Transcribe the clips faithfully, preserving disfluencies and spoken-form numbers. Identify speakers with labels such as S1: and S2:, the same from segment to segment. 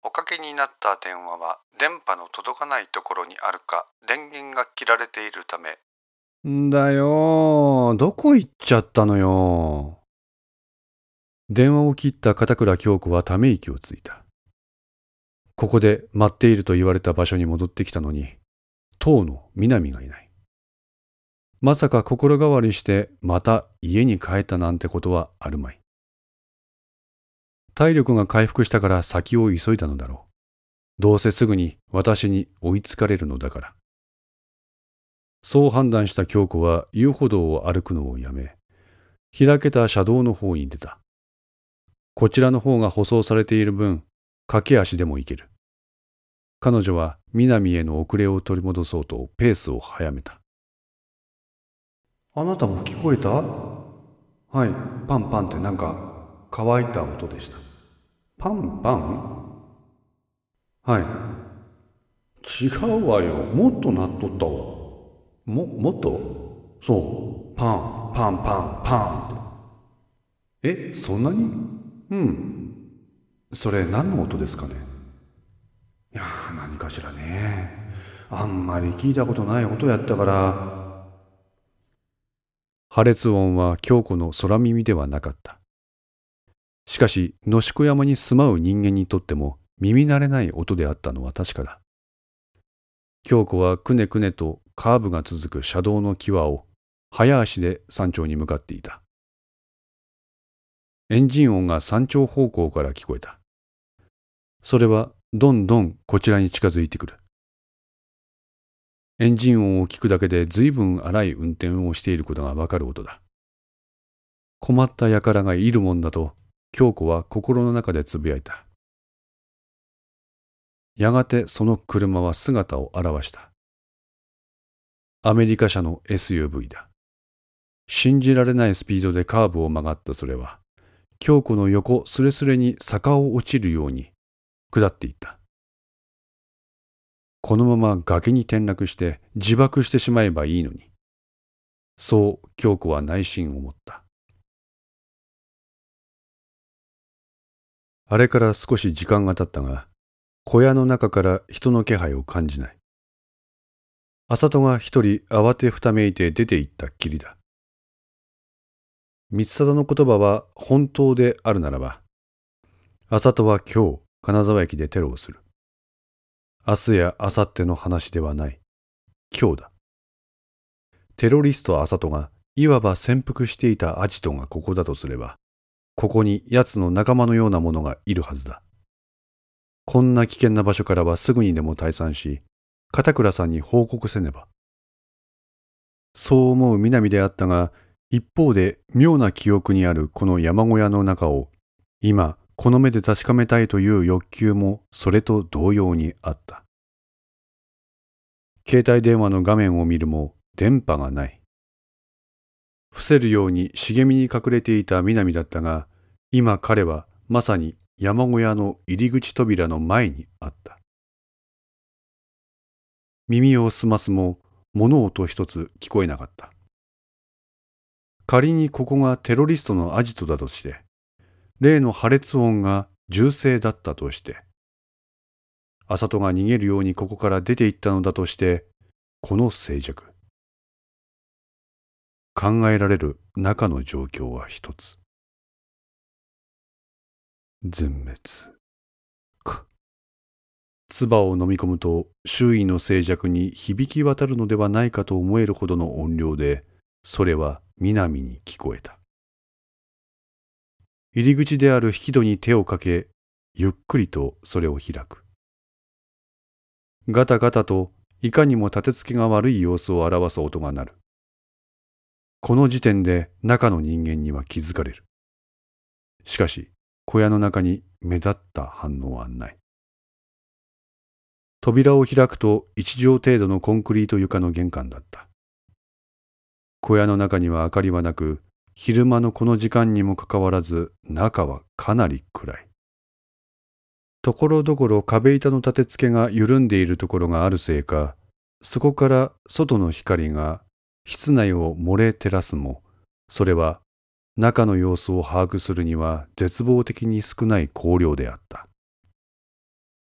S1: おかけになった電話は電波の届かないところにあるか、電源が切られているため。
S2: んだよー、どこ行っちゃったのよ。電話を切った片倉京子はため息をついた。ここで待っていると言われた場所に戻ってきたのに、当の南がいない。まさか心変わりしてまた家に帰ったなんてことはあるまい。体力が回復したから先を急いだのだろう。どうせすぐに私に追いつかれるのだから。そう判断した京子は遊歩道を歩くのをやめ、開けた車道の方に出た。こちらの方が舗装されている分、駆け足でも行ける。彼女は南への遅れを取り戻そうとペースを速めた。あなたも聞こえた？はい、パンパンってなんか乾いた音でした。パンパン？はい。違うわよ。もっと鳴っとったわ。も、もっと？そう。パン、パンパン、パンって。え、そんなに？うん。それ何の音ですかね？いやー、何かしらね。あんまり聞いたことない音やったから。破裂音は京子の空耳ではなかった。しかし、野宿山に住まう人間にとっても耳慣れない音であったのは確かだ。京子はくねくねとカーブが続く車道の際を早足で山頂に向かっていた。エンジン音が山頂方向から聞こえた。それはどんどんこちらに近づいてくる。エンジン音を聞くだけで随分荒い運転をしていることがわかる音だ。困った輩がいるもんだと京子は心の中でつぶやいた。やがてその車は姿を現した。アメリカ車の エスユーブイ だ。信じられないスピードでカーブを曲がったそれは、京子の横すれすれに坂を落ちるように下っていった。このまま崖に転落して自爆してしまえばいいのに。そう京子は内心思った。あれから少し時間が経ったが、小屋の中から人の気配を感じない。麻人が一人慌てふためいて出て行ったっきりだ。光貞の言葉は本当であるならば、麻人は今日金沢駅でテロをする。明日や明後日の話ではない。今日だ。テロリスト麻人がいわば潜伏していたアジトがここだとすれば、ここに奴の仲間のようなものがいるはずだ。こんな危険な場所からはすぐにでも退散し、片倉さんに報告せねば。そう思う南であったが、一方で妙な記憶にあるこの山小屋の中を、今この目で確かめたいという欲求もそれと同様にあった。携帯電話の画面を見るも電波がない。伏せるように茂みに隠れていた南だったが、今彼はまさに山小屋の入り口扉の前にあった。耳を澄ますも物音一つ聞こえなかった。仮にここがテロリストのアジトだとして、例の破裂音が銃声だったとして、麻人が逃げるようにここから出て行ったのだとして、この静寂。考えられる中の状況は一つ。全滅。か。唾を飲み込むと周囲の静寂に響き渡るのではないかと思えるほどの音量で、それは南に聞こえた。入り口である引き戸に手をかけ、ゆっくりとそれを開く。ガタガタといかにも立てつけが悪い様子を表す音が鳴る。この時点で中の人間には気づかれる。しかし小屋の中に目立った反応はない。扉を開くと一畳程度のコンクリート床の玄関だった。小屋の中には明かりはなく、昼間のこの時間にもかかわらず中はかなり暗い。ところどころ壁板の立て付けが緩んでいるところがあるせいか、そこから外の光が室内を漏れ照らすも、それは中の様子を把握するには絶望的に少ない光量であった。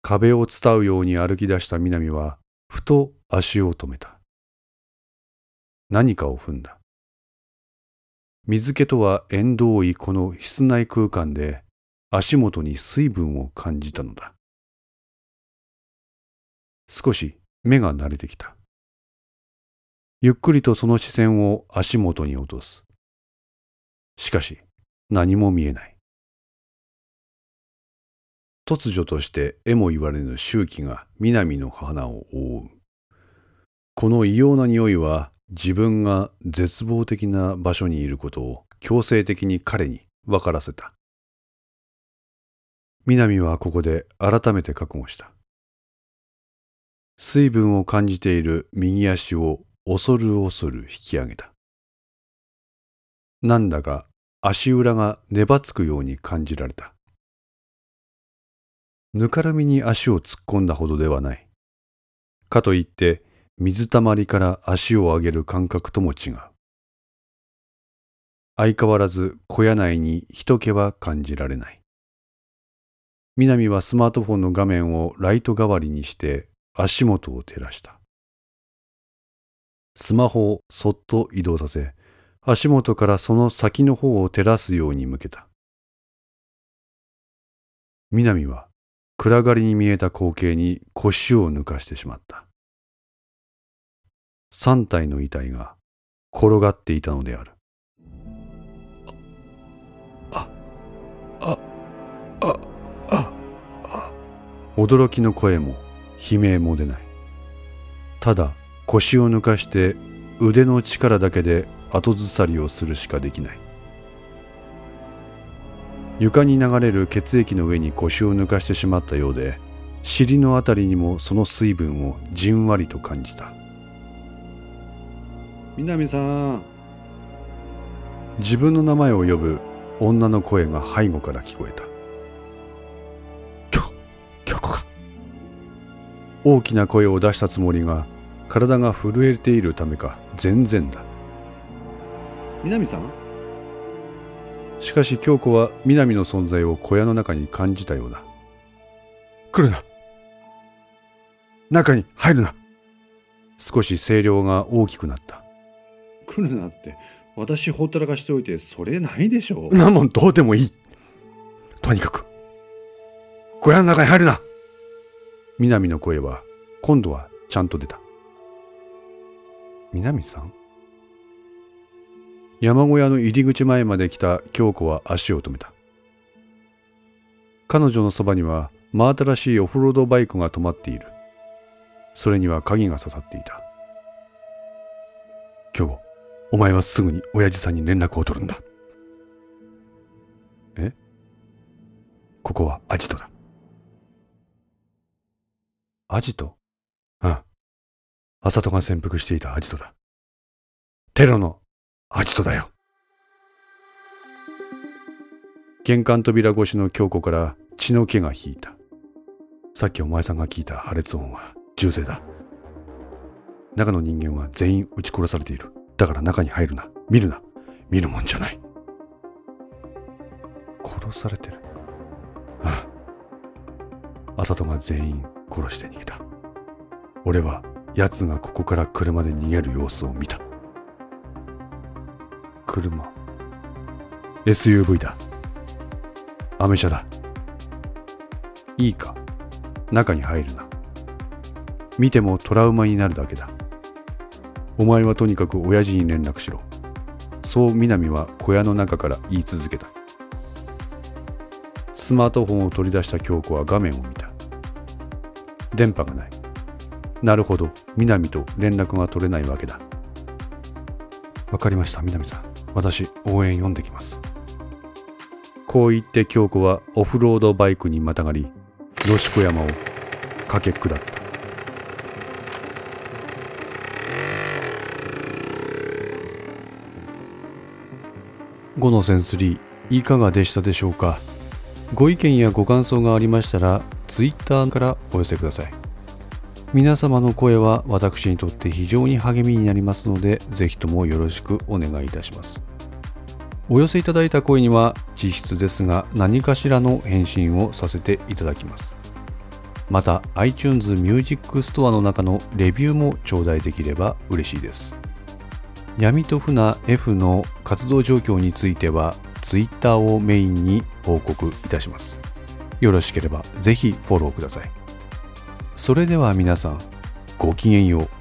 S2: 壁を伝うように歩き出した南はふと足を止めた。何かを踏んだ。水気とは縁遠いこの室内空間で足元に水分を感じたのだ。少し目が慣れてきた。ゆっくりとその視線を足元に落とす。しかし何も見えない。突如としてえも言われぬ臭気が南の鼻を覆う。この異様な匂いは自分が絶望的な場所にいることを強制的に彼に分からせた。南はここで改めて覚悟した。水分を感じている右足を恐る恐る引き上げた。なんだか足裏が粘つくように感じられた。ぬかるみに足を突っ込んだほどではない。かといって水たまりから足を上げる感覚とも違う。相変わらず小屋内に人気は感じられない。南はスマートフォンの画面をライト代わりにして足元を照らした。スマホをそっと移動させ、足元からその先の方を照らすように向けた。南は暗がりに見えた光景に腰を抜かしてしまった。三体の遺体が転がっていたのである。あ、あ、あ、あ、あ。驚きの声も悲鳴も出ない。ただ腰を抜かして腕の力だけで後ずさりをするしかできない。床に流れる血液の上に腰を抜かしてしまったようで、尻のあたりにもその水分をじんわりと感じた。南さん。自分の名前を呼ぶ女の声が背後から聞こえた。京京子か。大きな声を出したつもりが体が震えているためか全然だ。南さん。しかし京子は南の存在を小屋の中に感じたようだ。来るな。中に入るな。少し声量が大きくなった。来るなって私ほったらかしておいてそれないでしょう。なもんどうでもいい。とにかく小屋の中に入るな。南の声は今度はちゃんと出た。南さん。山小屋の入り口前まで来た京子は足を止めた。彼女のそばには真新しいオフロードバイクが止まっている。それには鍵が刺さっていた。京子、お前はすぐに親父さんに連絡を取るんだ。え？ここはアジトだ。アジト？ああ。あさとが潜伏していたアジトだ。テロのアジトだよ。玄関扉越しの京子から血の気が引いた。さっきお前さんが聞いた破裂音は銃声だ。中の人間は全員撃ち殺されている。だから中に入るな。見るな。見るもんじゃない。殺されてる。ああ。あさとが全員殺して逃げた。俺は奴がここから車で逃げる様子を見た。車 エスユーブイ だ。アメ車だ。いいか、中に入るな。見てもトラウマになるだけだ。お前はとにかく親父に連絡しろ。そう南は小屋の中から言い続けた。スマートフォンを取り出した京子は画面を見た。電波がない。なるほど、南と連絡が取れないわけだ。わかりました、南さん。私、応援読んできます。こう言って京子はオフロードバイクにまたがり、吉子山を駆け下った。ごの線スリー、いかがでしたでしょうか。ご意見やご感想がありましたら、ツイッターからお寄せください。皆様の声は私にとって非常に励みになりますので、ぜひともよろしくお願いいたします。お寄せいただいた声には実質ですが何かしらの返信をさせていただきます。 また iTunes Music Store の中のレビューも頂戴できれば嬉しいです。闇と船 F の活動状況については Twitter をメインに報告いたします。よろしければぜひフォローください。それでは皆さん、ごきげんよう。